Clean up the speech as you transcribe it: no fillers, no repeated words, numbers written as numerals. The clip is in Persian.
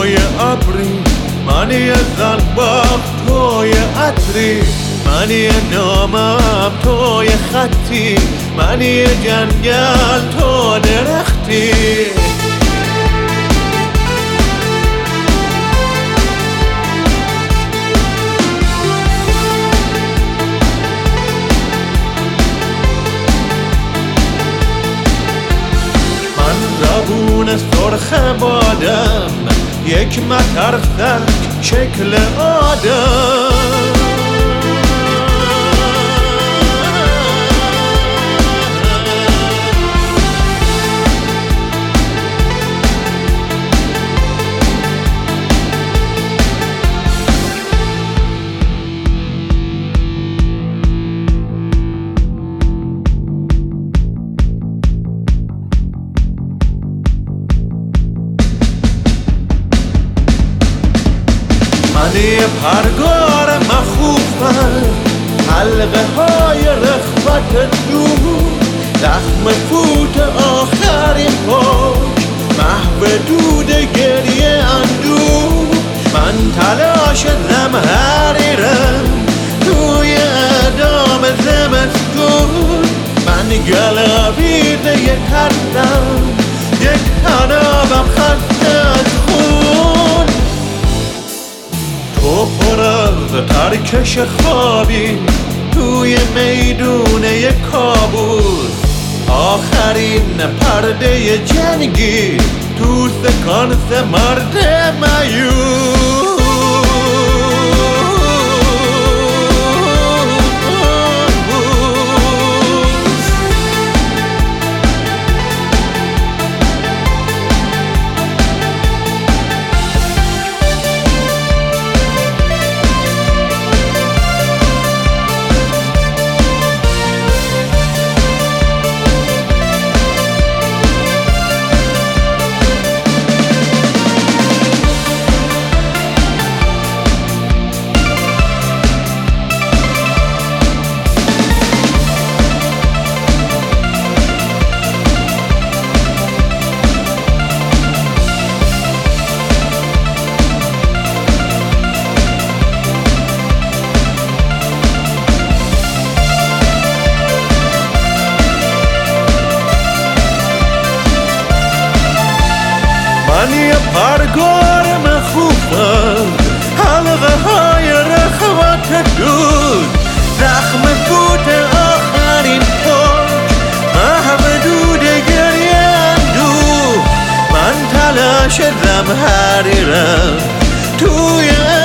توی ابری، منی زنباق توی عطری، منی نامم توی خطی، منی جنگل تو درختی. زبون سرخ بادم، یک مترسک شکل آدم. منی پرگار مخوفم، حلقه های رخوت دور، زخم فوت آخرین پاک، محو دود گریه اندوه. من تلاش زمهریرم توی اعدام زمستون، من گلویده یک ترسم، یک تنابم خسته از خون. تو پر از ترکش خوابی توی میدون یک کابوس، آخرین پرده جنگی تو سکانس مرد مایوس. منی پرگار مخوفم، حلقه های رخوت دود، زخم فوت آخرین پاک، محو دود گریه اندوه. من تلاش زمهریرم توی